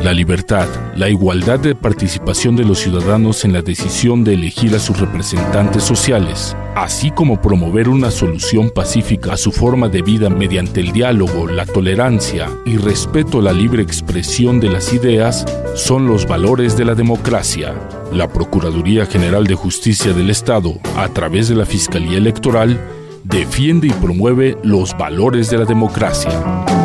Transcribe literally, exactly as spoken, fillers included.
la libertad, la igualdad de participación de los ciudadanos en la decisión de elegir a sus representantes sociales, así como promover una solución pacífica a su forma de vida mediante el diálogo, la tolerancia y respeto a la libre expresión de las ideas, son los valores de la democracia. La Procuraduría General de Justicia del Estado, a través de la Fiscalía Electoral, defiende y promueve los valores de la democracia.